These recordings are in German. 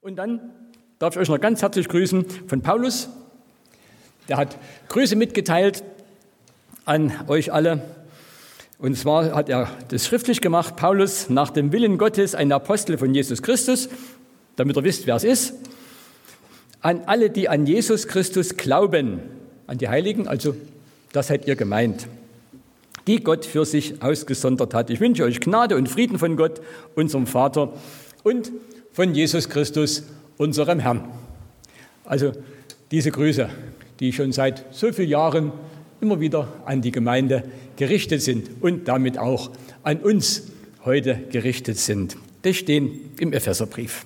Und dann darf ich euch noch ganz herzlich grüßen von Paulus. Der hat Grüße mitgeteilt an euch alle. Und zwar hat er das schriftlich gemacht. Paulus, nach dem Willen Gottes, ein Apostel von Jesus Christus, damit ihr wisst, wer es ist. An alle, die an Jesus Christus glauben, an die Heiligen, also das seid ihr gemeint, die Gott für sich ausgesondert hat. Ich wünsche euch Gnade und Frieden von Gott, unserem Vater, und von Jesus Christus, unserem Herrn. Also diese Grüße, die schon seit so vielen Jahren immer wieder an die Gemeinde gerichtet sind und damit auch an uns heute gerichtet sind. Das stehen im Epheserbrief.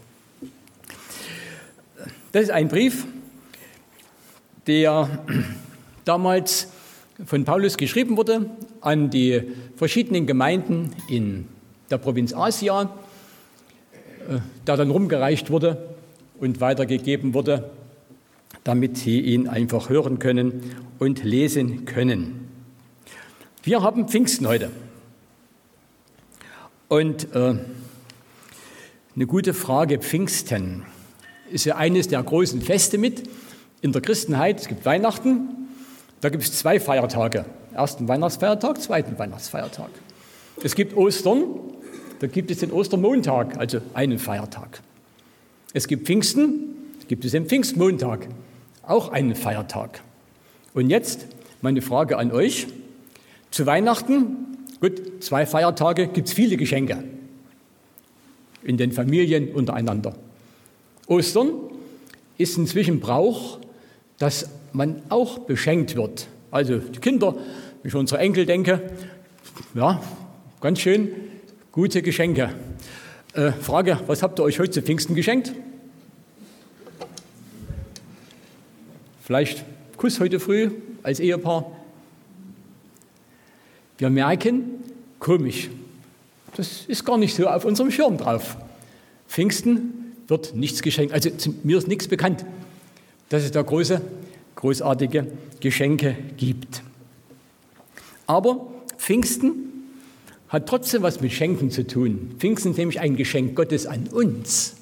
Das ist ein Brief, der damals von Paulus geschrieben wurde an die verschiedenen Gemeinden in der Provinz Asia, der dann rumgereicht wurde und weitergegeben wurde, damit sie ihn einfach hören können und lesen können. Wir haben Pfingsten heute. Und eine gute Frage, Pfingsten ist ja eines der großen Feste mit in der Christenheit. Es gibt Weihnachten, da gibt es 2 Feiertage. Ersten Weihnachtsfeiertag, zweiten Weihnachtsfeiertag. Es gibt Ostern, da gibt es den Ostermontag, also einen Feiertag. Es gibt Pfingsten, da gibt es den Pfingstmontag, auch einen Feiertag. Und jetzt meine Frage an euch. Zu Weihnachten, gut, 2 Feiertage, gibt es viele Geschenke in den Familien untereinander. Ostern ist inzwischen Brauch, dass man auch beschenkt wird. Also die Kinder, wenn ich an unsere Enkel denke, ja, ganz schön gute Geschenke. Frage, was habt ihr euch heute zu Pfingsten geschenkt? Vielleicht Kuss heute früh als Ehepaar. Wir merken, komisch, das ist gar nicht so auf unserem Schirm drauf. Pfingsten wird nichts geschenkt, also mir ist nichts bekannt, dass es da großartige Geschenke gibt. Aber Pfingsten hat trotzdem was mit Schenken zu tun. Pfingsten ist nämlich ein Geschenk Gottes an uns,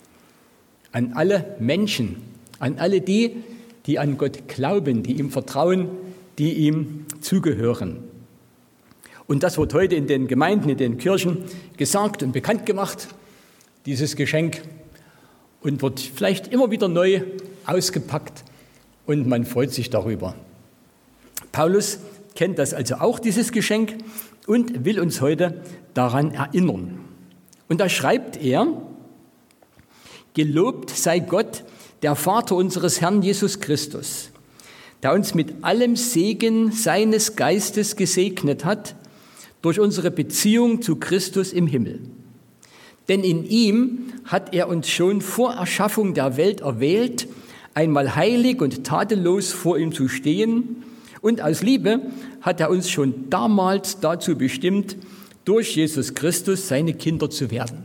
an alle Menschen, an alle die an Gott glauben, die ihm vertrauen, die ihm zugehören. Und das wird heute in den Gemeinden, in den Kirchen gesagt und bekannt gemacht, dieses Geschenk, und wird vielleicht immer wieder neu ausgepackt und man freut sich darüber. Paulus kennt das also auch, dieses Geschenk, und will uns heute daran erinnern. Und da schreibt er: Gelobt sei Gott, der Vater unseres Herrn Jesus Christus, der uns mit allem Segen seines Geistes gesegnet hat durch unsere Beziehung zu Christus im Himmel. Denn in ihm hat er uns schon vor Erschaffung der Welt erwählt, einmal heilig und tadellos vor ihm zu stehen, und aus Liebe hat er uns schon damals dazu bestimmt, durch Jesus Christus seine Kinder zu werden.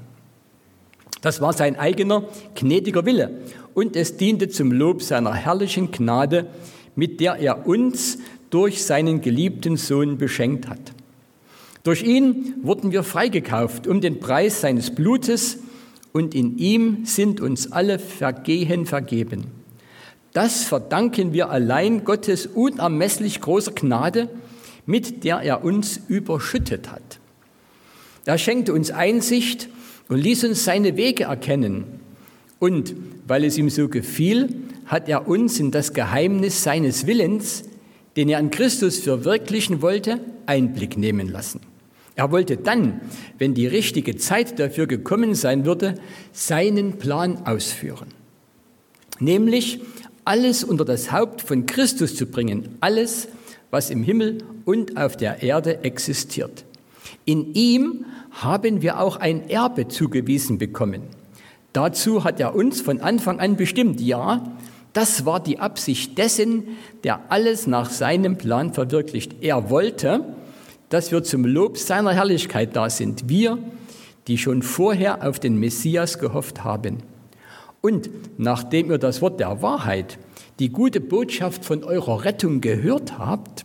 Das war sein eigener, gnädiger Wille, und es diente zum Lob seiner herrlichen Gnade, mit der er uns durch seinen geliebten Sohn beschenkt hat. Durch ihn wurden wir freigekauft um den Preis seines Blutes, und in ihm sind uns alle Vergehen vergeben. Das verdanken wir allein Gottes unermesslich großer Gnade, mit der er uns überschüttet hat. Er schenkte uns Einsicht und ließ uns seine Wege erkennen. Und weil es ihm so gefiel, hat er uns in das Geheimnis seines Willens, den er an Christus verwirklichen wollte, Einblick nehmen lassen. Er wollte dann, wenn die richtige Zeit dafür gekommen sein würde, seinen Plan ausführen. Nämlich alles unter das Haupt von Christus zu bringen, alles, was im Himmel und auf der Erde existiert. In ihm haben wir auch ein Erbe zugewiesen bekommen. Dazu hat er uns von Anfang an bestimmt. Ja, das war die Absicht dessen, der alles nach seinem Plan verwirklicht. Er wollte, dass wir zum Lob seiner Herrlichkeit da sind. Wir, die schon vorher auf den Messias gehofft haben. Und nachdem ihr das Wort der Wahrheit, die gute Botschaft von eurer Rettung gehört habt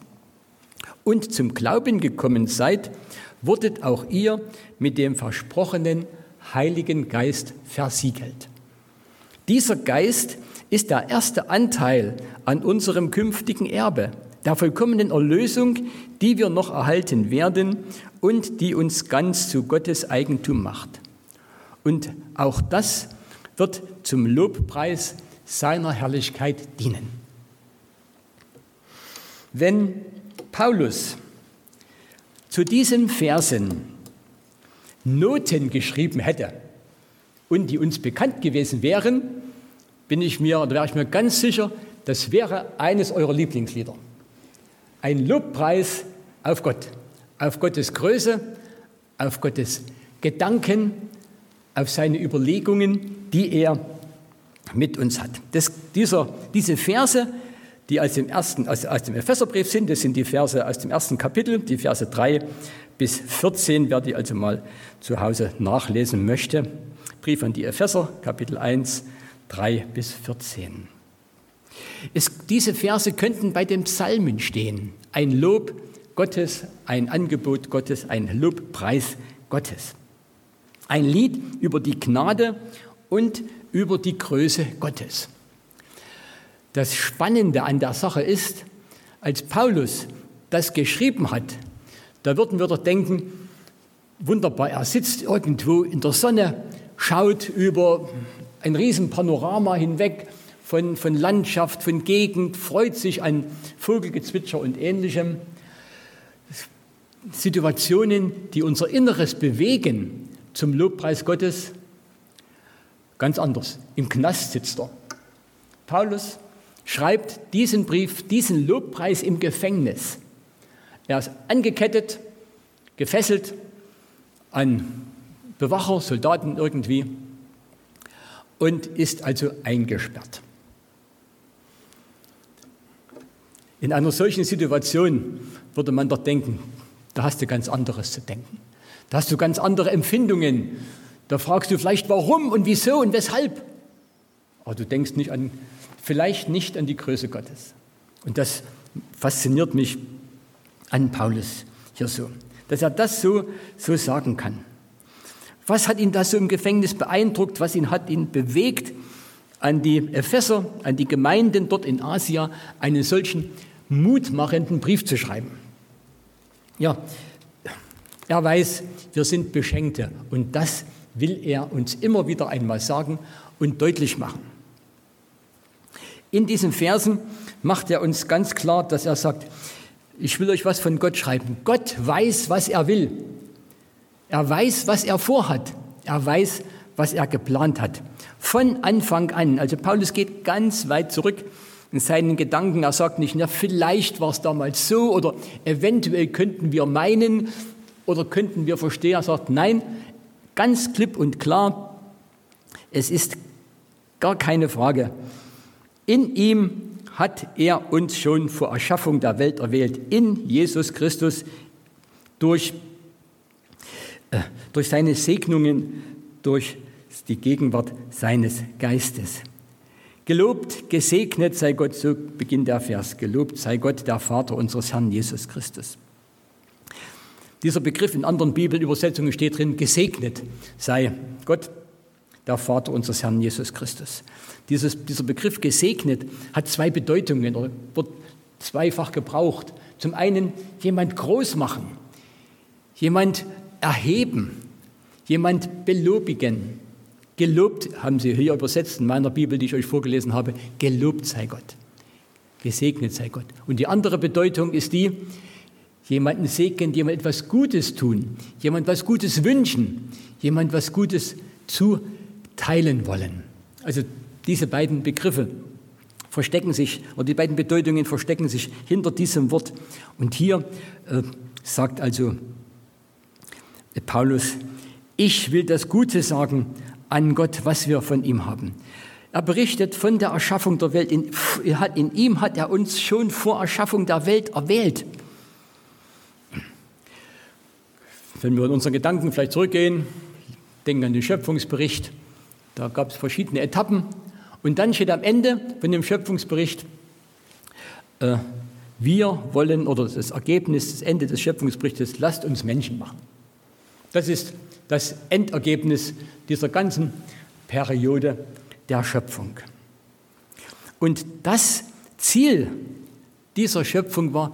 und zum Glauben gekommen seid, wurdet auch ihr mit dem versprochenen Heiligen Geist versiegelt. Dieser Geist ist der erste Anteil an unserem künftigen Erbe, der vollkommenen Erlösung, die wir noch erhalten werden und die uns ganz zu Gottes Eigentum macht. Und auch das wird zum Lobpreis seiner Herrlichkeit dienen. Wenn Paulus zu diesen Versen Noten geschrieben hätte und die uns bekannt gewesen wären, wäre ich mir ganz sicher, das wäre eines eurer Lieblingslieder. Ein Lobpreis auf Gott, auf Gottes Größe, auf Gottes Gedanken, auf seine Überlegungen, die er mit uns hat. Diese Verse, die aus dem Epheserbrief sind, das sind die Verse aus dem ersten Kapitel, die Verse 3 bis 14, wer die also mal zu Hause nachlesen möchte. Brief an die Epheser, Kapitel 1, 3 bis 14. Diese Verse könnten bei den Psalmen stehen. Ein Lob Gottes, ein Angebot Gottes, ein Lobpreis Gottes. Ein Lied über die Gnade und über die Größe Gottes. Das Spannende an der Sache ist, als Paulus das geschrieben hat, da würden wir doch denken, wunderbar, er sitzt irgendwo in der Sonne, schaut über ein Riesenpanorama hinweg von Landschaft, von Gegend, freut sich an Vogelgezwitscher und Ähnlichem. Situationen, die unser Inneres bewegen zum Lobpreis Gottes, ganz anders. Im Knast sitzt er. Paulus schreibt diesen Brief, diesen Lobpreis im Gefängnis. Er ist angekettet, gefesselt an Bewacher, Soldaten irgendwie und ist also eingesperrt. In einer solchen Situation würde man doch denken, da hast du ganz anderes zu denken. Da hast du ganz andere Empfindungen. Da fragst du vielleicht, warum und wieso und weshalb. Aber du denkst vielleicht nicht an die Größe Gottes. Und das fasziniert mich an Paulus hier so, dass er das so sagen kann. Was hat ihn da so im Gefängnis beeindruckt? Was hat ihn bewegt, an die Epheser, an die Gemeinden dort in Asia, einen solchen mutmachenden Brief zu schreiben? Ja, er weiß, wir sind Beschenkte und das will er uns immer wieder einmal sagen und deutlich machen. In diesen Versen macht er uns ganz klar, dass er sagt, ich will euch was von Gott schreiben. Gott weiß, was er will. Er weiß, was er vorhat. Er weiß, was er geplant hat. Von Anfang an. Also Paulus geht ganz weit zurück in seinen Gedanken. Er sagt nicht, na, vielleicht war es damals so oder eventuell könnten wir meinen oder könnten wir verstehen. Er sagt, nein, ganz klipp und klar, es ist gar keine Frage. In ihm hat er uns schon vor Erschaffung der Welt erwählt, in Jesus Christus, durch seine Segnungen, durch die Gegenwart seines Geistes. Gelobt, gesegnet sei Gott, so beginnt der Vers, gelobt sei Gott, der Vater unseres Herrn Jesus Christus. Dieser Begriff in anderen Bibelübersetzungen steht drin, gesegnet sei Gott, der Vater unseres Herrn Jesus Christus. Dieser Begriff gesegnet hat zwei Bedeutungen oder wird zweifach gebraucht. Zum einen jemand groß machen, jemand erheben, jemand belobigen. Gelobt, haben sie hier übersetzt in meiner Bibel, die ich euch vorgelesen habe, gelobt sei Gott, gesegnet sei Gott. Und die andere Bedeutung ist die, jemanden segnen, jemand etwas Gutes tun, jemand was Gutes wünschen, jemand was Gutes zuteilen wollen. Also diese beiden Begriffe verstecken sich, oder die beiden Bedeutungen verstecken sich hinter diesem Wort. Und hier sagt also Paulus, ich will das Gute sagen an Gott, was wir von ihm haben. Er berichtet von der Erschaffung der Welt. In ihm hat er uns schon vor Erschaffung der Welt erwählt. Wenn wir in unseren Gedanken vielleicht zurückgehen, denken an den Schöpfungsbericht, da gab es verschiedene Etappen. Und dann steht am Ende von dem Schöpfungsbericht, wir wollen, oder das Ergebnis, das Ende des Schöpfungsberichtes, lasst uns Menschen machen. Das ist das Endergebnis dieser ganzen Periode der Schöpfung. Und das Ziel dieser Schöpfung war,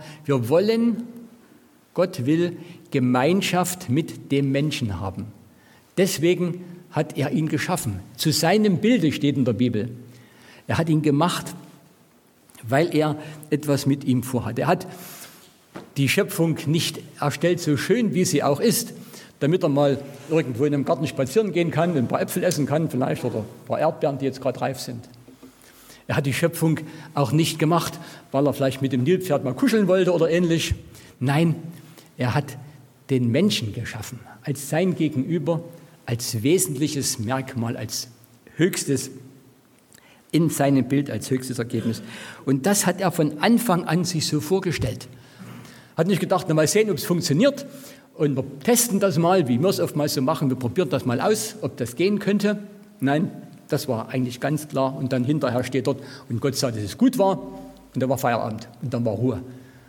Gott will Gemeinschaft mit dem Menschen haben. Deswegen hat er ihn geschaffen. Zu seinem Bilde steht in der Bibel. Er hat ihn gemacht, weil er etwas mit ihm vorhat. Er hat die Schöpfung nicht erstellt, so schön wie sie auch ist, damit er mal irgendwo in einem Garten spazieren gehen kann, ein paar Äpfel essen kann vielleicht oder ein paar Erdbeeren, die jetzt gerade reif sind. Er hat die Schöpfung auch nicht gemacht, weil er vielleicht mit dem Nilpferd mal kuscheln wollte oder ähnlich. Nein, er hat den Menschen geschaffen, als sein Gegenüber, als wesentliches Merkmal, als höchstes in seinem Bild, als höchstes Ergebnis. Und das hat er von Anfang an sich so vorgestellt. Hat nicht gedacht, na mal sehen, ob es funktioniert und wir testen das mal, wie wir es oftmals so machen, wir probieren das mal aus, ob das gehen könnte. Nein, das war eigentlich ganz klar und dann hinterher steht dort und Gott sah, dass es gut war und dann war Feierabend und dann war Ruhe.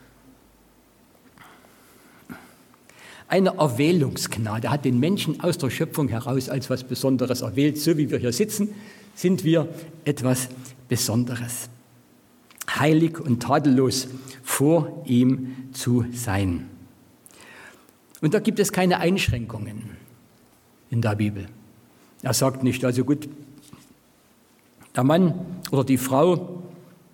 Eine Erwählungsgnade hat den Menschen aus der Schöpfung heraus als was Besonderes erwählt. So wie wir hier sitzen, sind wir etwas Besonderes. Heilig und tadellos vor ihm zu sein. Und da gibt es keine Einschränkungen in der Bibel. Er sagt nicht, also gut, der Mann oder die Frau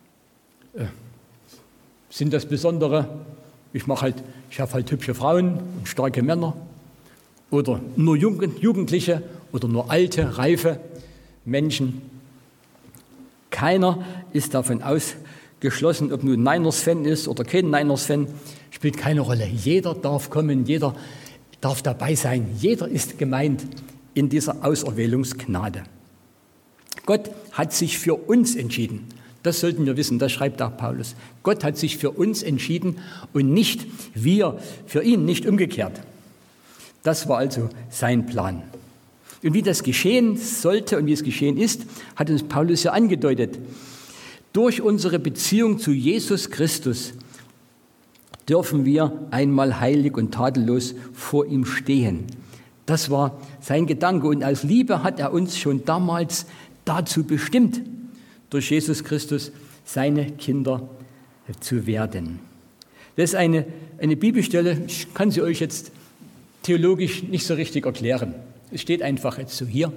sind das Besondere. Ich habe halt hübsche Frauen und starke Männer oder nur Jugendliche oder nur alte, reife Menschen. Keiner ist davon ausgeschlossen, ob nun Niners-Fan ist oder kein Niners-Fan, spielt keine Rolle. Jeder darf kommen, jeder darf dabei sein. Jeder ist gemeint in dieser Auserwählungsgnade. Gott hat sich für uns entschieden. Das sollten wir wissen, das schreibt auch Paulus. Gott hat sich für uns entschieden und nicht wir für ihn, nicht umgekehrt. Das war also sein Plan. Und wie das geschehen sollte und wie es geschehen ist, hat uns Paulus ja angedeutet. Durch unsere Beziehung zu Jesus Christus dürfen wir einmal heilig und tadellos vor ihm stehen. Das war sein Gedanke und aus Liebe hat er uns schon damals dazu bestimmt, durch Jesus Christus seine Kinder zu werden. Das ist eine Bibelstelle, ich kann sie euch jetzt theologisch nicht so richtig erklären. Es steht einfach jetzt so hier.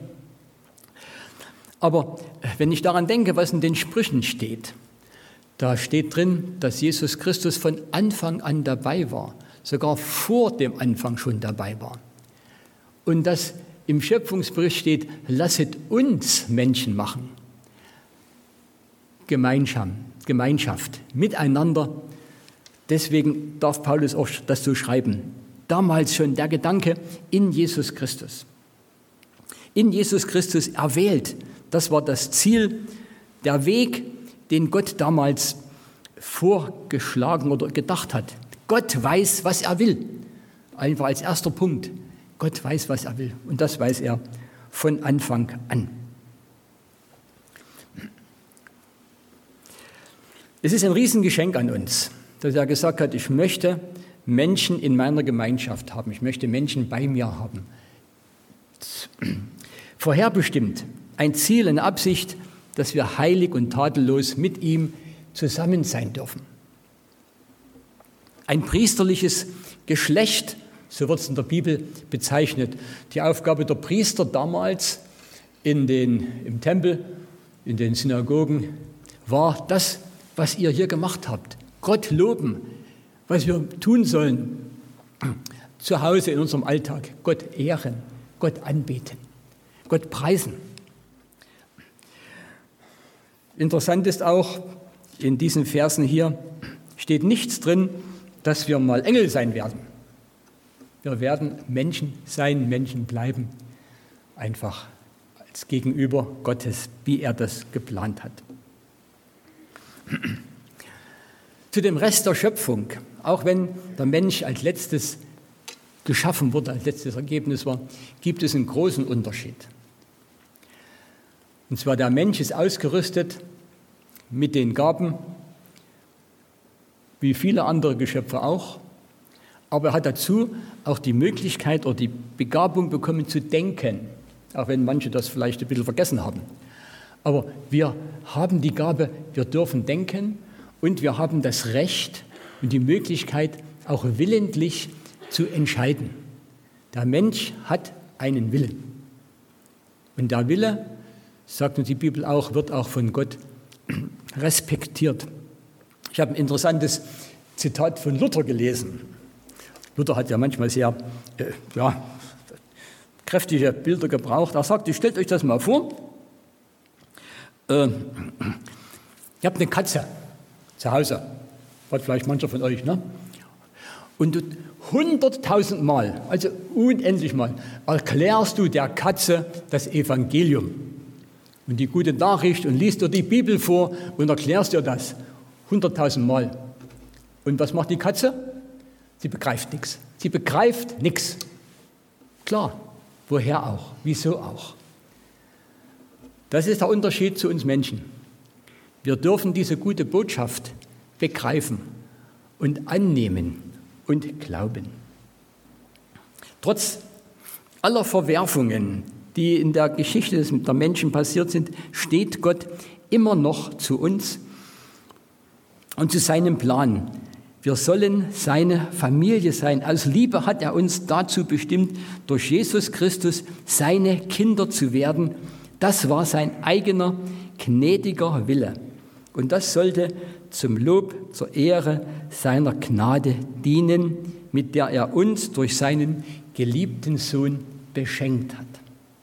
Aber wenn ich daran denke, was in den Sprüchen steht, da steht drin, dass Jesus Christus von Anfang an dabei war, sogar vor dem Anfang schon dabei war. Und dass im Schöpfungsbericht steht, lasset uns Menschen machen. Gemeinschaft, miteinander. Deswegen darf Paulus auch das so schreiben. Damals schon der Gedanke in Jesus Christus. In Jesus Christus erwählt. Das war das Ziel, der Weg, den Gott damals vorgeschlagen oder gedacht hat. Gott weiß, was er will. Einfach als erster Punkt. Gott weiß, was er will. Und das weiß er von Anfang an. Es ist ein Riesengeschenk an uns, dass er gesagt hat, ich möchte Menschen in meiner Gemeinschaft haben. Ich möchte Menschen bei mir haben. Vorherbestimmt, ein Ziel, eine Absicht, dass wir heilig und tadellos mit ihm zusammen sein dürfen. Ein priesterliches Geschlecht, so wird es in der Bibel bezeichnet. Die Aufgabe der Priester damals im Tempel, in den Synagogen, war das, was ihr hier gemacht habt. Gott loben, was wir tun sollen, zu Hause in unserem Alltag. Gott ehren, Gott anbeten, Gott preisen. Interessant ist auch, in diesen Versen hier steht nichts drin, dass wir mal Engel sein werden. Wir werden Menschen sein, Menschen bleiben, einfach als Gegenüber Gottes, wie er das geplant hat. Zu dem Rest der Schöpfung, auch wenn der Mensch als letztes geschaffen wurde, als letztes Ergebnis war, gibt es einen großen Unterschied. Und zwar der Mensch ist ausgerüstet mit den Gaben, wie viele andere Geschöpfe auch, aber er hat dazu auch die Möglichkeit oder die Begabung bekommen zu denken, auch wenn manche das vielleicht ein bisschen vergessen haben. Aber wir haben die Gabe, wir dürfen denken und wir haben das Recht und die Möglichkeit, auch willentlich zu entscheiden. Der Mensch hat einen Willen. Und der Wille, sagt uns die Bibel auch, wird auch von Gott respektiert. Ich habe ein interessantes Zitat von Luther gelesen. Luther hat ja manchmal sehr kräftige Bilder gebraucht. Er sagte, stellt euch das mal vor, ihr habt eine Katze zu Hause, hat vielleicht mancher von euch, ne? Und 100.000 Mal, also unendlich Mal, erklärst du der Katze das Evangelium und die gute Nachricht und liest dir die Bibel vor und erklärst dir das 100.000 Mal. Und was macht die Katze? Sie begreift nichts. Sie begreift nichts. Klar, woher auch? Wieso auch? Das ist der Unterschied zu uns Menschen. Wir dürfen diese gute Botschaft begreifen und annehmen und glauben. Trotz aller Verwerfungen, die in der Geschichte der Menschen passiert sind, steht Gott immer noch zu uns und zu seinem Plan. Wir sollen seine Familie sein. Aus Liebe hat er uns dazu bestimmt, durch Jesus Christus seine Kinder zu werden. Das war sein eigener, gnädiger Wille. Und das sollte zum Lob, zur Ehre seiner Gnade dienen, mit der er uns durch seinen geliebten Sohn beschenkt hat.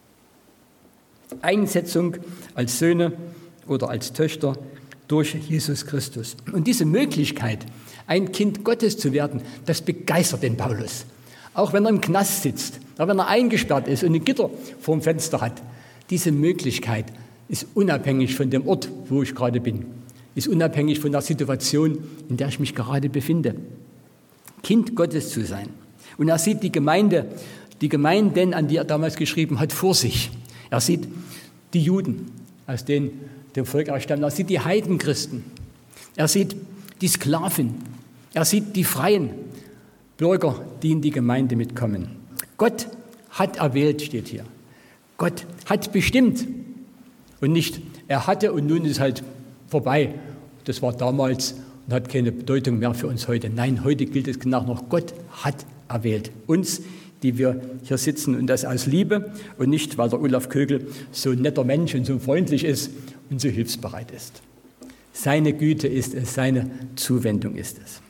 Einsetzung als Söhne oder als Töchter durch Jesus Christus. Und diese Möglichkeit, ein Kind Gottes zu werden, das begeistert den Paulus. Auch wenn er im Knast sitzt, auch wenn er eingesperrt ist und ein Gitter vorm Fenster hat. Diese Möglichkeit ist unabhängig von dem Ort, wo ich gerade bin. Ist unabhängig von der Situation, in der ich mich gerade befinde. Kind Gottes zu sein. Und er sieht die Gemeinden, an die er damals geschrieben hat, vor sich. Er sieht die Juden, aus denen dem Volk stammen. Er sieht die Heidenchristen. Er sieht die Sklaven. Er sieht die freien Bürger, die in die Gemeinde mitkommen. Gott hat erwählt, steht hier. Gott hat bestimmt. Und nicht, er hatte und nun ist halt vorbei. Das war damals und hat keine Bedeutung mehr für uns heute. Nein, heute gilt es genau noch. Gott hat erwählt. Uns, die wir hier sitzen, und das aus Liebe und nicht, weil der Olaf Kögel so ein netter Mensch und so freundlich ist und so hilfsbereit ist. Seine Güte ist es, seine Zuwendung ist es.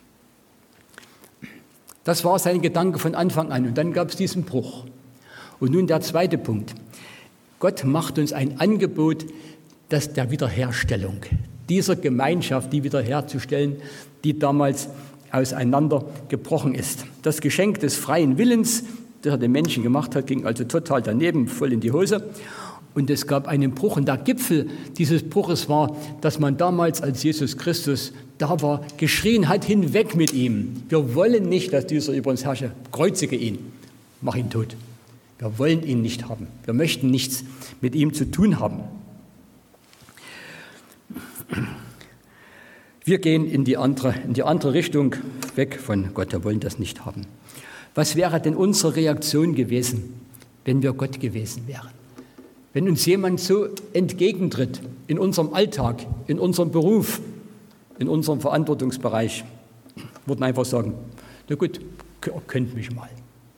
Das war sein Gedanke von Anfang an. Und dann gab es diesen Bruch. Und nun der zweite Punkt. Gott macht uns ein Angebot der Wiederherstellung, dieser Gemeinschaft, die wiederherzustellen, die damals auseinandergebrochen ist. Das Geschenk des freien Willens, das er den Menschen gemacht hat, ging also total daneben, voll in die Hose. Und es gab einen Bruch. Und der Gipfel dieses Bruches war, dass man damals, als Jesus Christus da war, geschrien hat, hinweg mit ihm. Wir wollen nicht, dass dieser über uns herrsche. Kreuzige ihn, mach ihn tot. Wir wollen ihn nicht haben. Wir möchten nichts mit ihm zu tun haben. Wir gehen in die andere Richtung, weg von Gott. Wir wollen das nicht haben. Was wäre denn unsere Reaktion gewesen, wenn wir Gott gewesen wären? Wenn uns jemand so entgegentritt in unserem Alltag, in unserem Beruf, in unserem Verantwortungsbereich, würden einfach sagen, na gut, könnt mich mal.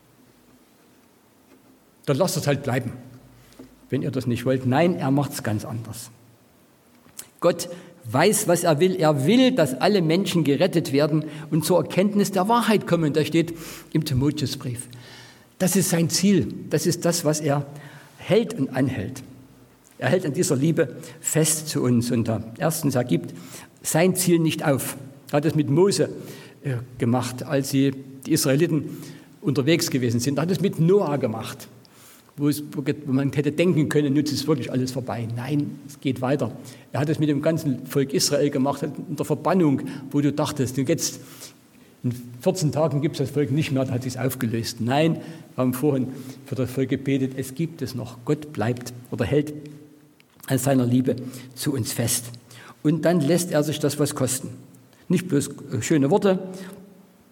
Dann lasst es halt bleiben, wenn ihr das nicht wollt. Nein, er macht es ganz anders. Gott weiß, was er will. Er will, dass alle Menschen gerettet werden und zur Erkenntnis der Wahrheit kommen. Das steht im Timotheusbrief. Das ist sein Ziel. Das ist das, was er hält und anhält. Er hält an dieser Liebe fest zu uns. Und erstens, er gibt sein Ziel nicht auf. Er hat es mit Mose gemacht, als die Israeliten unterwegs gewesen sind. Er hat es mit Noah gemacht, wo man hätte denken können, jetzt ist wirklich alles vorbei. Nein, es geht weiter. Er hat es mit dem ganzen Volk Israel gemacht, in der Verbannung, wo du dachtest, jetzt in 14 Tagen gibt es das Volk nicht mehr, da hat es sich aufgelöst. Nein, wir haben vorhin für das Volk gebetet, es gibt es noch. Gott bleibt oder hält an seiner Liebe zu uns fest. Und dann lässt er sich das was kosten. Nicht bloß schöne Worte.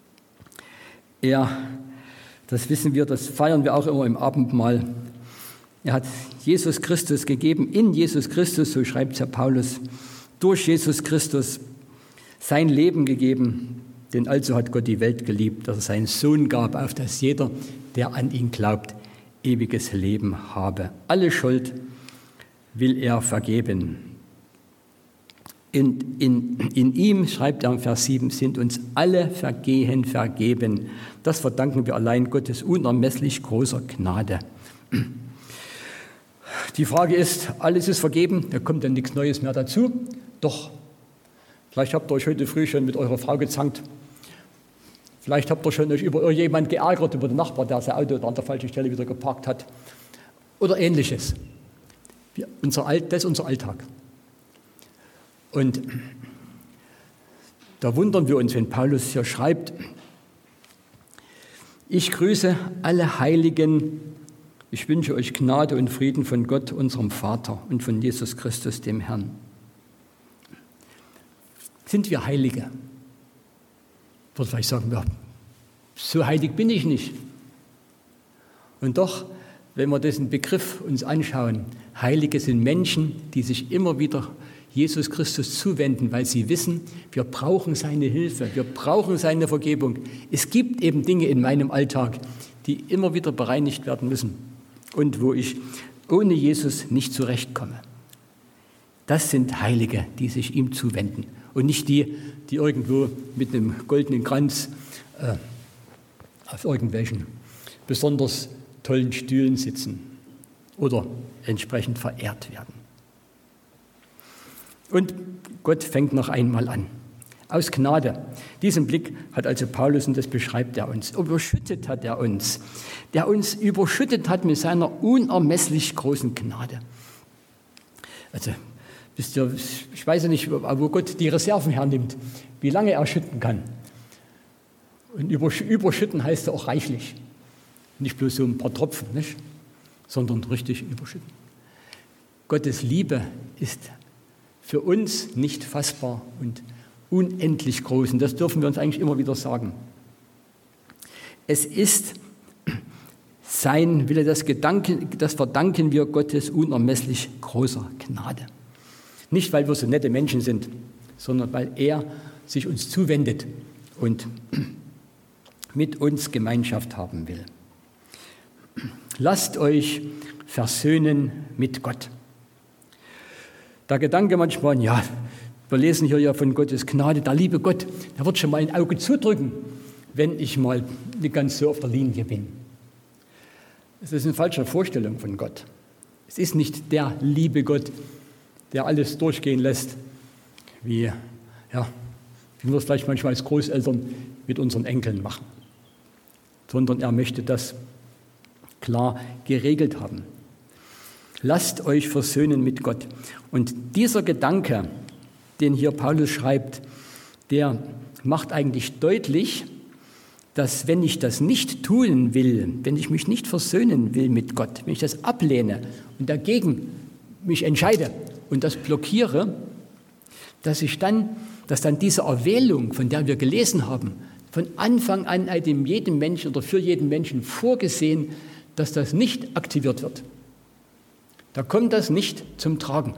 Das wissen wir, das feiern wir auch immer im Abendmahl. Er hat Jesus Christus gegeben, in Jesus Christus, so schreibt es Herr Paulus, durch Jesus Christus sein Leben gegeben, denn also hat Gott die Welt geliebt, dass er seinen Sohn gab, auf dass jeder, der an ihn glaubt, ewiges Leben habe. Alle Schuld will er vergeben. In ihm, schreibt er im Vers 7, sind uns alle Vergehen vergeben. Das verdanken wir allein Gottes unermesslich großer Gnade. Die Frage ist, alles ist vergeben, da kommt dann nichts Neues mehr dazu. Doch, vielleicht habt ihr euch heute früh schon mit eurer Frau gezankt. Vielleicht habt ihr schon euch über jemanden geärgert, über den Nachbar, der sein Auto an der falschen Stelle wieder geparkt hat. Oder Ähnliches. Das ist unser Alltag. Und da wundern wir uns, wenn Paulus hier schreibt, ich grüße alle Heiligen, ich wünsche euch Gnade und Frieden von Gott, unserem Vater, und von Jesus Christus, dem Herrn. Sind wir Heilige? Ich würde vielleicht sagen, ja, so heilig bin ich nicht. Und doch, wenn wir diesen Begriff uns anschauen, Heilige sind Menschen, die sich immer wieder Jesus Christus zuwenden, weil sie wissen, wir brauchen seine Hilfe, wir brauchen seine Vergebung. Es gibt eben Dinge in meinem Alltag, die immer wieder bereinigt werden müssen und wo ich ohne Jesus nicht zurechtkomme. Das sind Heilige, die sich ihm zuwenden und nicht die, die irgendwo mit einem goldenen Kranz auf irgendwelchen besonders tollen Stühlen sitzen oder entsprechend verehrt werden. Und Gott fängt noch einmal an. Aus Gnade. Diesen Blick hat also Paulus, und das beschreibt er uns. Überschüttet hat er uns. Der uns überschüttet hat mit seiner unermesslich großen Gnade. Also, wisst ihr, ich weiß ja nicht, wo Gott die Reserven hernimmt, wie lange er schütten kann. Und überschütten heißt ja auch reichlich. Nicht bloß so ein paar Tropfen, nicht? Sondern richtig überschütten. Gottes Liebe ist für uns nicht fassbar und unendlich groß. Und das dürfen wir uns eigentlich immer wieder sagen. Es ist sein Wille, das verdanken wir Gottes unermesslich großer Gnade. Nicht, weil wir so nette Menschen sind, sondern weil er sich uns zuwendet und mit uns Gemeinschaft haben will. Lasst euch versöhnen mit Gott. Der Gedanke manchmal, ja, wir lesen hier ja von Gottes Gnade, der liebe Gott, der wird schon mal ein Auge zudrücken, wenn ich mal nicht ganz so auf der Linie bin. Das ist eine falsche Vorstellung von Gott. Es ist nicht der liebe Gott, der alles durchgehen lässt, wie wir es vielleicht manchmal als Großeltern mit unseren Enkeln machen, sondern er möchte das klar geregelt haben. Lasst euch versöhnen mit Gott. Und dieser Gedanke, den hier Paulus schreibt, der macht eigentlich deutlich, dass wenn ich das nicht tun will, wenn ich mich nicht versöhnen will mit Gott, wenn ich das ablehne und dagegen mich entscheide und das blockiere, dass dann diese Erwählung, von der wir gelesen haben, von Anfang an jedem Menschen oder für jeden Menschen vorgesehen, dass das nicht aktiviert wird. Da kommt das nicht zum Tragen.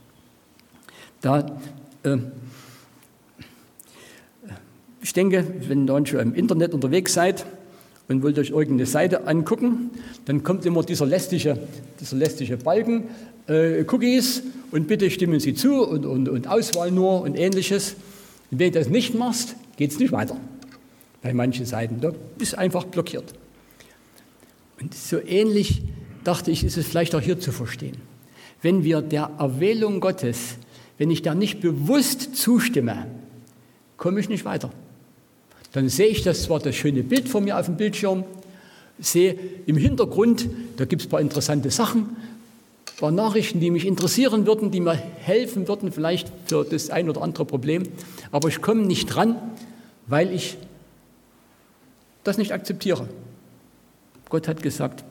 Ich denke, wenn ihr schon im Internet unterwegs seid und wollt euch irgendeine Seite angucken, dann kommt immer dieser lästige Balken, Cookies und bitte stimmen Sie zu und Auswahl nur und Ähnliches. Und wenn du das nicht machst, geht es nicht weiter. Bei manchen Seiten, da ist einfach blockiert. Und so ähnlich, dachte ich, ist es vielleicht auch hier zu verstehen. Wenn wir der Erwählung Gottes, wenn ich da nicht bewusst zustimme, komme ich nicht weiter. Dann sehe ich das schöne Bild vor mir auf dem Bildschirm, sehe im Hintergrund, da gibt es ein paar interessante Sachen, ein paar Nachrichten, die mich interessieren würden, die mir helfen würden, vielleicht für das ein oder andere Problem. Aber ich komme nicht dran, weil ich das nicht akzeptiere. Gott hat gesagt,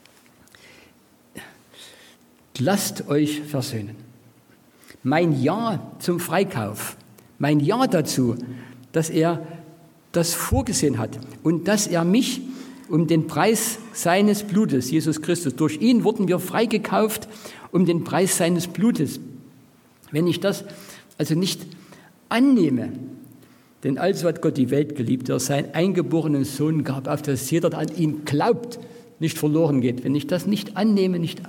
lasst euch versöhnen. Mein Ja zum Freikauf, mein Ja dazu, dass er das vorgesehen hat und dass er mich um den Preis seines Blutes, Jesus Christus. Durch ihn wurden wir freigekauft um den Preis seines Blutes. Wenn ich das also nicht annehme, denn also hat Gott die Welt geliebt, der seinen eingeborenen Sohn gab, auf dass jeder, der an ihn glaubt, nicht verloren geht. Wenn ich das nicht annehme, nicht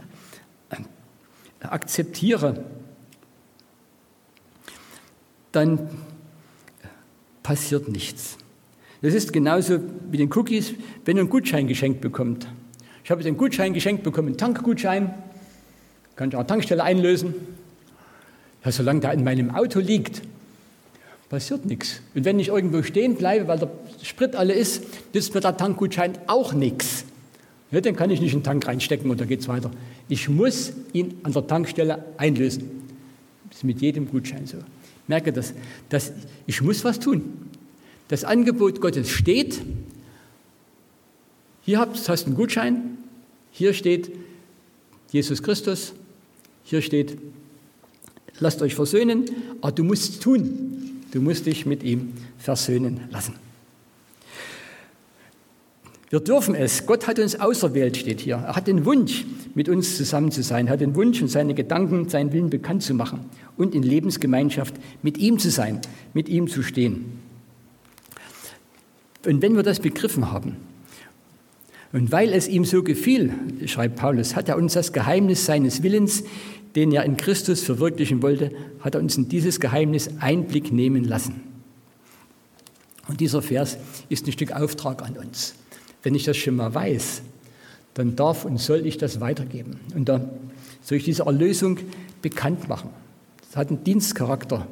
akzeptiere, dann passiert nichts. Das ist genauso wie den Cookies, wenn du einen Gutschein geschenkt bekommst. Ich habe den Gutschein geschenkt bekommen, einen Tankgutschein, kann ich an der Tankstelle einlösen. Ja, solange der in meinem Auto liegt, passiert nichts. Und wenn ich irgendwo stehen bleibe, weil der Sprit alle ist, nützt mir der Tankgutschein auch nichts. Ja, dann kann ich nicht in den Tank reinstecken und dann geht es weiter. Ich muss ihn an der Tankstelle einlösen. Das ist mit jedem Gutschein so. Ich merke das, ich muss was tun. Das Angebot Gottes steht. Hier hast du einen Gutschein. Hier steht Jesus Christus. Hier steht, lasst euch versöhnen. Aber du musst es tun. Du musst dich mit ihm versöhnen lassen. Wir dürfen es. Gott hat uns auserwählt, steht hier. Er hat den Wunsch, mit uns zusammen zu sein. Er hat den Wunsch und seine Gedanken, seinen Willen bekannt zu machen und in Lebensgemeinschaft mit ihm zu sein, mit ihm zu stehen. Und wenn wir das begriffen haben, und weil es ihm so gefiel, schreibt Paulus, hat er uns das Geheimnis seines Willens, den er in Christus verwirklichen wollte, hat er uns in dieses Geheimnis Einblick nehmen lassen. Und dieser Vers ist ein Stück Auftrag an uns. Wenn ich das schon mal weiß, dann darf und soll ich das weitergeben. Und dann soll ich diese Erlösung bekannt machen. Das hat einen Dienstcharakter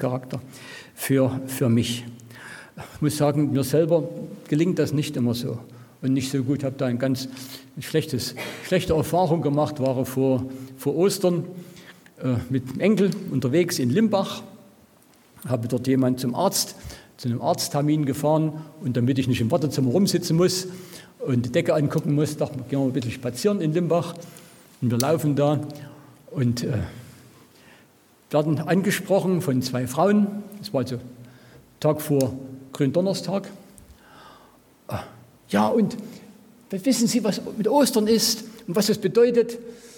für mich. Ich muss sagen, mir selber gelingt das nicht immer so und nicht so gut. Ich habe da eine ganz schlechte Erfahrung gemacht, war vor Ostern mit dem Enkel unterwegs in Limbach, habe dort jemanden zu einem Arzttermin gefahren und damit ich nicht im Wartezimmer rumsitzen muss und die Decke angucken muss, dachte ich, gehen wir ein bisschen spazieren in Limbach und wir laufen da und werden angesprochen von 2 Frauen, das war also Tag vor Gründonnerstag. Ja, und wissen Sie, was mit Ostern ist und was es bedeutet?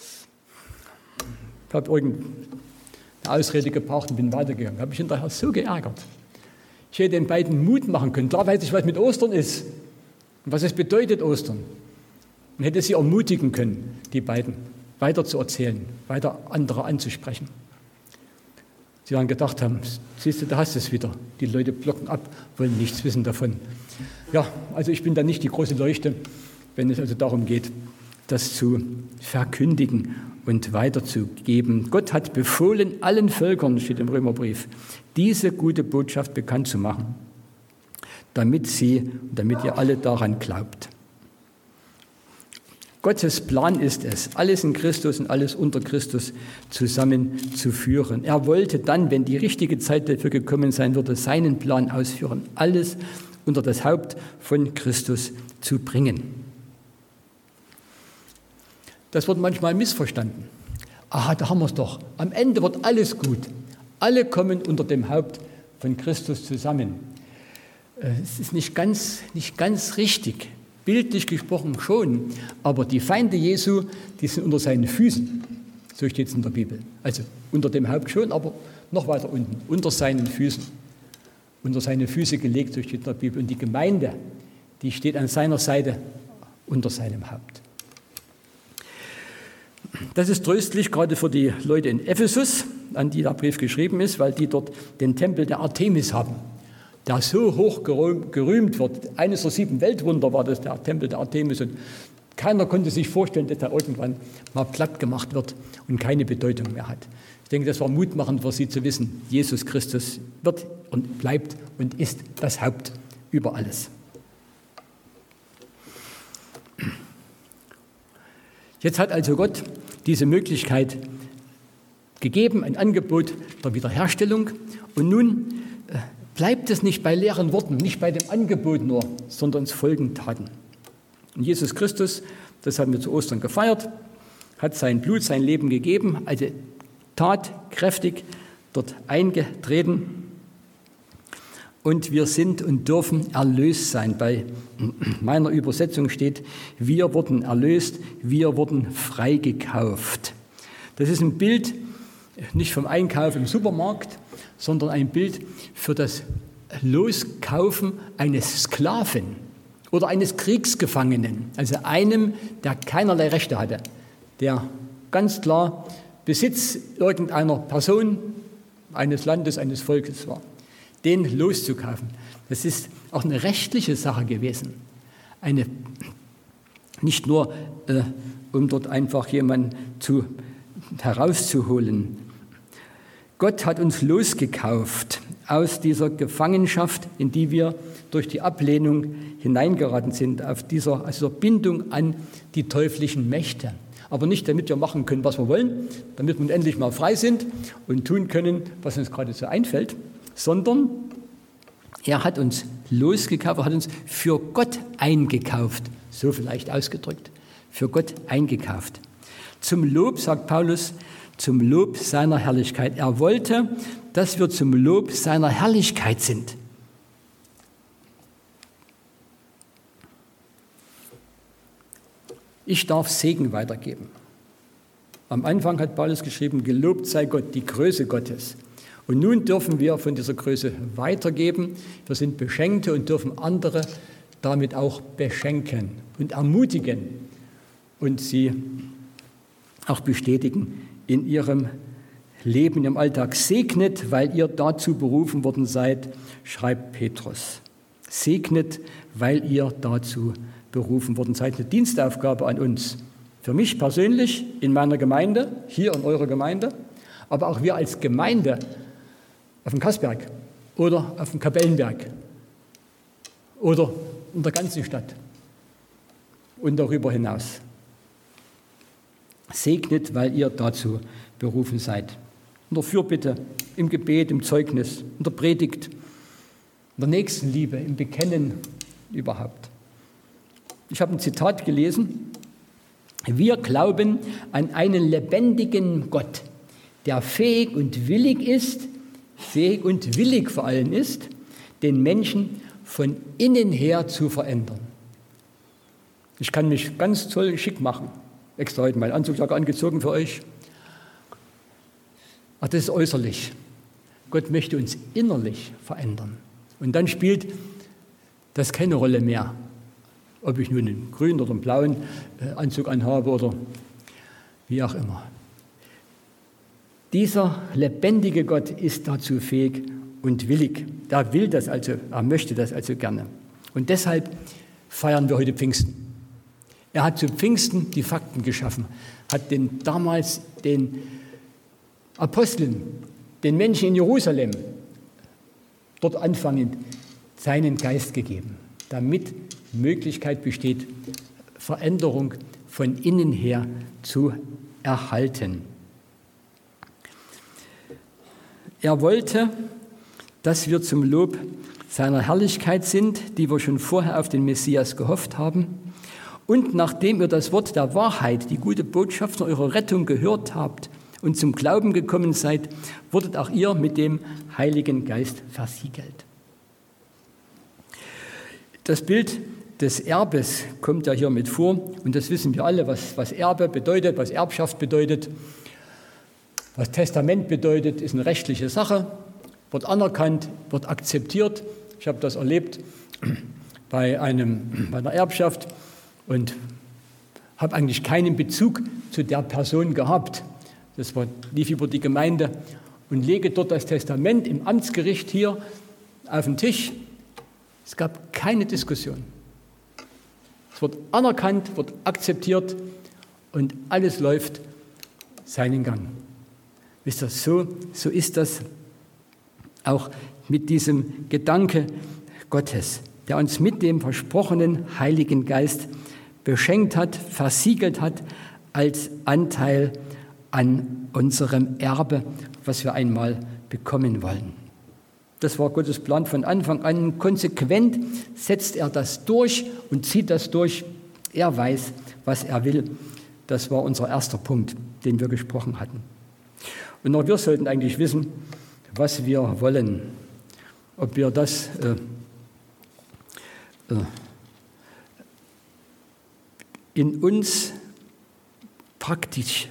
Ich habe irgendeine Ausrede gebraucht und bin weitergegangen. Habe mich hinterher so geärgert. Ich hätte den beiden Mut machen können. Klar weiß ich, was mit Ostern ist und was es bedeutet, Ostern. Und hätte sie ermutigen können, die beiden weiter zu erzählen, weiter andere anzusprechen. Sie dann gedacht haben, siehst du, da hast du es wieder. Die Leute blocken ab, wollen nichts wissen davon. Ja, also ich bin da nicht die große Leuchte, wenn es also darum geht, das zu verkündigen und weiterzugeben. Gott hat befohlen, allen Völkern, steht im Römerbrief, diese gute Botschaft bekannt zu machen, damit ihr alle daran glaubt. Gottes Plan ist es, alles in Christus und alles unter Christus zusammenzuführen. Er wollte dann, wenn die richtige Zeit dafür gekommen sein würde, seinen Plan ausführen, alles unter das Haupt von Christus zu bringen. Das wird manchmal missverstanden. Aha, da haben wir es doch. Am Ende wird alles gut. Alle kommen unter dem Haupt von Christus zusammen. Es ist nicht ganz richtig. Bildlich gesprochen schon, aber die Feinde Jesu, die sind unter seinen Füßen. So steht es in der Bibel. Also unter dem Haupt schon, aber noch weiter unten, unter seinen Füßen. Unter seine Füße gelegt, so steht in der Bibel. Und die Gemeinde, die steht an seiner Seite unter seinem Haupt. Das ist tröstlich, gerade für die Leute in Ephesus, an die der Brief geschrieben ist, weil die dort den Tempel der Artemis haben, der so hoch gerühmt wird. Eines der 7 Weltwunder war das, der Tempel der Artemis. Und keiner konnte sich vorstellen, dass er irgendwann mal platt gemacht wird und keine Bedeutung mehr hat. Ich denke, das war mutmachend für Sie zu wissen, Jesus Christus wird und bleibt und ist das Haupt über alles. Jetzt hat also Gott diese Möglichkeit gegeben, ein Angebot der Wiederherstellung. Und nun bleibt es nicht bei leeren Worten, nicht bei dem Angebot nur, sondern es folgen Taten. Und Jesus Christus, das haben wir zu Ostern gefeiert, hat sein Blut, sein Leben gegeben, also tatkräftig dort eingetreten. und wir sind und dürfen erlöst sein. Bei meiner Übersetzung steht, wir wurden erlöst, wir wurden freigekauft. Das ist ein Bild nicht vom Einkauf im Supermarkt, sondern ein Bild für das Loskaufen eines Sklaven oder eines Kriegsgefangenen, also einem, der keinerlei Rechte hatte, der ganz klar Besitz irgendeiner Person, eines Landes, eines Volkes war, den loszukaufen. Das ist auch eine rechtliche Sache gewesen. Nicht nur, um dort einfach jemanden herauszuholen. Gott hat uns losgekauft aus dieser Gefangenschaft, in die wir durch die Ablehnung hineingeraten sind, aus dieser Bindung an die teuflischen Mächte. Aber nicht, damit wir machen können, was wir wollen, damit wir endlich mal frei sind und tun können, was uns gerade so einfällt, sondern er hat uns losgekauft, er hat uns für Gott eingekauft, so vielleicht ausgedrückt, für Gott eingekauft. Zum Lob, sagt Paulus, zum Lob seiner Herrlichkeit. Er wollte, dass wir zum Lob seiner Herrlichkeit sind. Ich darf Segen weitergeben. Am Anfang hat Paulus geschrieben, gelobt sei Gott, die Größe Gottes. Und nun dürfen wir von dieser Größe weitergeben. Wir sind Beschenkte und dürfen andere damit auch beschenken und ermutigen und sie auch bestätigen in ihrem Leben, im Alltag. Segnet, weil ihr dazu berufen worden seid, schreibt Petrus. Segnet, weil ihr dazu berufen worden seid. Eine Dienstaufgabe an uns. Für mich persönlich in meiner Gemeinde, hier in eurer Gemeinde, aber auch wir als Gemeinde auf dem Kassberg oder auf dem Kapellenberg oder in der ganzen Stadt und darüber hinaus. Segnet, weil ihr dazu berufen seid. In der Fürbitte, im Gebet, im Zeugnis, in der Predigt, in der Nächstenliebe, im Bekennen überhaupt. Ich habe ein Zitat gelesen. Wir glauben an einen lebendigen Gott, der fähig und willig vor allem ist, den Menschen von innen her zu verändern. Ich kann mich ganz toll schick machen. Extra heute meinen Anzugjacke angezogen für euch. Aber das ist äußerlich. Gott möchte uns innerlich verändern. Und dann spielt das keine Rolle mehr, ob ich nun einen grünen oder einen blauen Anzug anhabe oder wie auch immer. Dieser lebendige Gott ist dazu fähig und willig. Er will das also, er möchte das also gerne. Und deshalb feiern wir heute Pfingsten. Er hat zu Pfingsten die Fakten geschaffen, hat damals den Aposteln, den Menschen in Jerusalem, dort anfangend, seinen Geist gegeben, damit Möglichkeit besteht, Veränderung von innen her zu erhalten. Er wollte, dass wir zum Lob seiner Herrlichkeit sind, die wir schon vorher auf den Messias gehofft haben. Und nachdem ihr das Wort der Wahrheit, die gute Botschaft von eurer Rettung gehört habt und zum Glauben gekommen seid, wurdet auch ihr mit dem Heiligen Geist versiegelt. Das Bild des Erbes kommt ja hier mit vor und das wissen wir alle, was Erbe bedeutet, was Erbschaft bedeutet. Was Testament bedeutet, ist eine rechtliche Sache, wird anerkannt, wird akzeptiert. Ich habe das erlebt bei einer Erbschaft und habe eigentlich keinen Bezug zu der Person gehabt. Das lief über die Gemeinde und lege dort das Testament im Amtsgericht hier auf den Tisch. Es gab keine Diskussion. Es wird anerkannt, wird akzeptiert und alles läuft seinen Gang. Wisst ihr, so ist das auch mit diesem Gedanke Gottes, der uns mit dem versprochenen Heiligen Geist beschenkt hat, versiegelt hat als Anteil an unserem Erbe, was wir einmal bekommen wollen. Das war Gottes Plan von Anfang an. Konsequent setzt er das durch und zieht das durch. Er weiß, was er will. Das war unser erster Punkt, den wir gesprochen hatten. Und auch wir sollten eigentlich wissen, was wir wollen. ob wir das in uns praktisch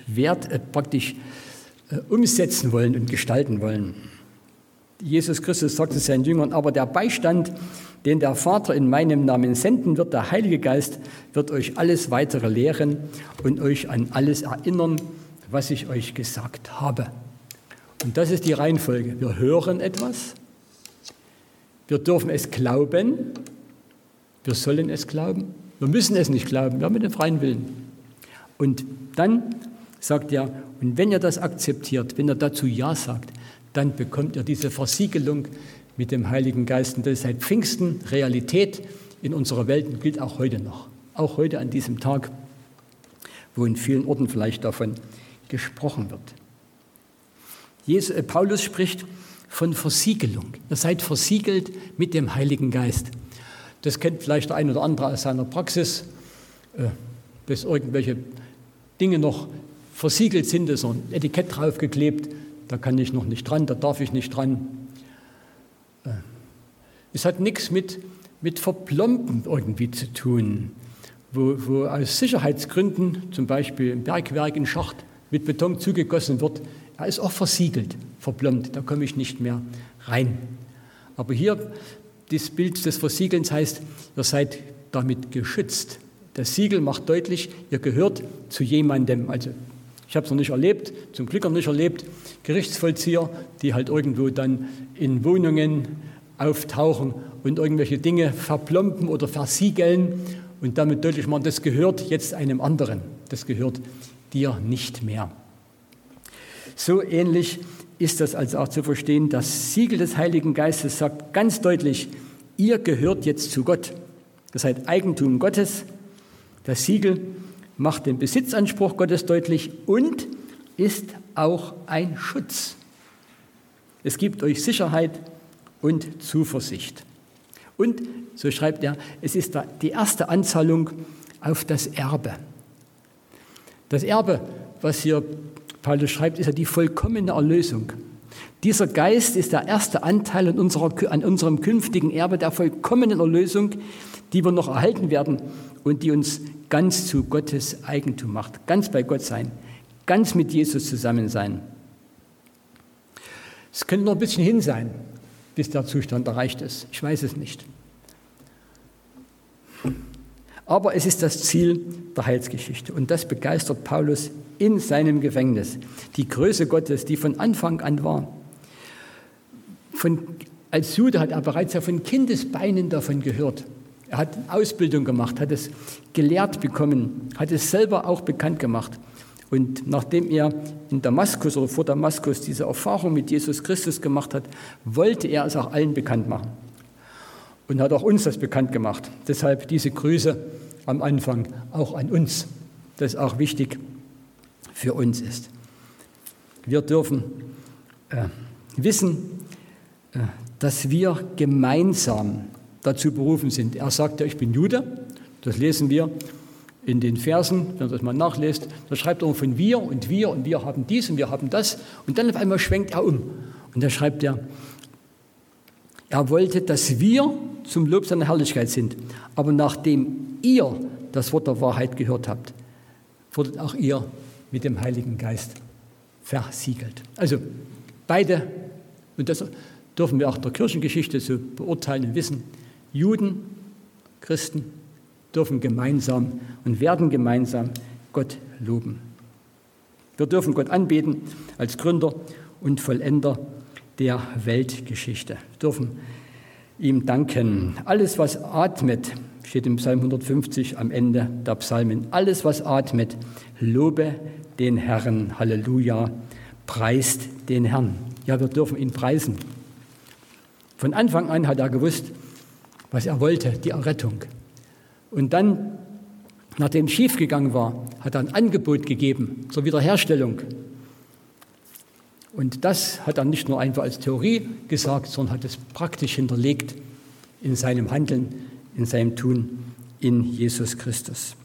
umsetzen wollen und gestalten wollen. Jesus Christus sagte seinen Jüngern, aber der Beistand, den der Vater in meinem Namen senden wird, der Heilige Geist, wird euch alles Weitere lehren und euch an alles erinnern, was ich euch gesagt habe. Und das ist die Reihenfolge. Wir hören etwas, wir dürfen es glauben, wir sollen es glauben, wir müssen es nicht glauben, wir haben den freien Willen. Und dann sagt er, und wenn ihr das akzeptiert, wenn ihr dazu Ja sagt, dann bekommt ihr diese Versiegelung mit dem Heiligen Geist. Und das ist seit Pfingsten Realität in unserer Welt und gilt auch heute noch. Auch heute an diesem Tag, wo in vielen Orten vielleicht davon gesprochen wird. Paulus spricht von Versiegelung. Ihr seid versiegelt mit dem Heiligen Geist. Das kennt vielleicht der ein oder andere aus seiner Praxis, dass irgendwelche Dinge noch versiegelt sind, da ist ein Etikett draufgeklebt, da kann ich noch nicht dran, da darf ich nicht dran. Es hat nichts mit Verplomben irgendwie zu tun, wo aus Sicherheitsgründen, zum Beispiel im Bergwerk ein Schacht mit Beton zugegossen wird, er ist auch versiegelt, verplombt, da komme ich nicht mehr rein. Aber hier, das Bild des Versiegelns heißt, ihr seid damit geschützt. Das Siegel macht deutlich, ihr gehört zu jemandem. Also ich habe es noch nicht erlebt, zum Glück noch nicht erlebt, Gerichtsvollzieher, die halt irgendwo dann in Wohnungen auftauchen und irgendwelche Dinge verplomben oder versiegeln und damit deutlich machen, das gehört jetzt einem anderen, das gehört dir nicht mehr. So ähnlich ist das also auch zu verstehen. Das Siegel des Heiligen Geistes sagt ganz deutlich, ihr gehört jetzt zu Gott. Ihr seid Eigentum Gottes. Das Siegel macht den Besitzanspruch Gottes deutlich und ist auch ein Schutz. Es gibt euch Sicherheit und Zuversicht. Und, so schreibt er, es ist die erste Anzahlung auf das Erbe. Das Erbe, was hier Paulus schreibt, ist ja die vollkommene Erlösung. Dieser Geist ist der erste Anteil an unserem künftigen Erbe der vollkommenen Erlösung, die wir noch erhalten werden und die uns ganz zu Gottes Eigentum macht. Ganz bei Gott sein, ganz mit Jesus zusammen sein. Es könnte noch ein bisschen hin sein, bis der Zustand erreicht ist. Ich weiß es nicht. Aber es ist das Ziel der Heilsgeschichte. Und das begeistert Paulus in seinem Gefängnis. Die Größe Gottes, die von Anfang an war. Als Jude hat er bereits ja von Kindesbeinen davon gehört. Er hat Ausbildung gemacht, hat es gelehrt bekommen, hat es selber auch bekannt gemacht. Und nachdem er in Damaskus oder vor Damaskus diese Erfahrung mit Jesus Christus gemacht hat, wollte er es auch allen bekannt machen. Und hat auch uns das bekannt gemacht. Deshalb diese Grüße am Anfang auch an uns, das auch wichtig für uns ist. Wir dürfen wissen, dass wir gemeinsam dazu berufen sind. Er sagte, ich bin Jude, das lesen wir in den Versen, wenn ihr das mal nachlest, da schreibt er von wir und wir und wir haben dies und wir haben das und dann auf einmal schwenkt er um und da schreibt er wollte, dass wir zum Lob seiner Herrlichkeit sind, aber nachdem ihr das Wort der Wahrheit gehört habt, wurdet auch ihr mit dem Heiligen Geist versiegelt. Also beide, und das dürfen wir auch der Kirchengeschichte so beurteilen und wissen, Juden, Christen dürfen gemeinsam und werden gemeinsam Gott loben. Wir dürfen Gott anbeten als Gründer und Vollender der Weltgeschichte. Wir dürfen ihm danken. Alles, was atmet, steht im Psalm 150 am Ende der Psalmen. Alles, was atmet, lobe den Herrn. Halleluja, preist den Herrn. Ja, wir dürfen ihn preisen. Von Anfang an hat er gewusst, was er wollte, die Errettung. Und dann, nachdem es schiefgegangen war, hat er ein Angebot gegeben zur Wiederherstellung. Und das hat er nicht nur einfach als Theorie gesagt, sondern hat es praktisch hinterlegt in seinem Handeln, in seinem Tun in Jesus Christus.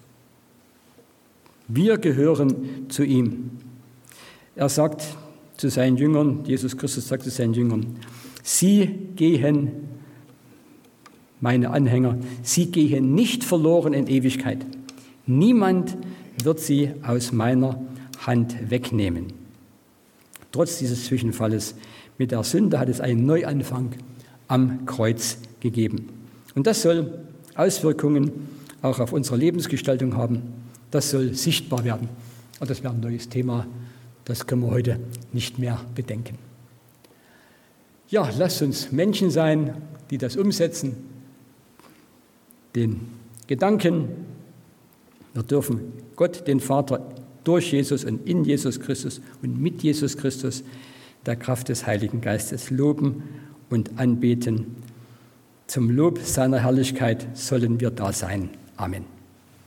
Wir gehören zu ihm. Er sagt zu seinen Jüngern, Jesus Christus sagt zu seinen Jüngern, Sie gehen, meine Anhänger, sie gehen nicht verloren in Ewigkeit. Niemand wird sie aus meiner Hand wegnehmen. Trotz dieses Zwischenfalles mit der Sünde hat es einen Neuanfang am Kreuz gegeben. Und das soll Auswirkungen auch auf unsere Lebensgestaltung haben. Das soll sichtbar werden. Und das wäre ein neues Thema, das können wir heute nicht mehr bedenken. Ja, lasst uns Menschen sein, die das umsetzen, den Gedanken, wir dürfen Gott, den Vater, durch Jesus und in Jesus Christus und mit Jesus Christus, der Kraft des Heiligen Geistes, loben und anbeten. Zum Lob seiner Herrlichkeit sollen wir da sein. Amen.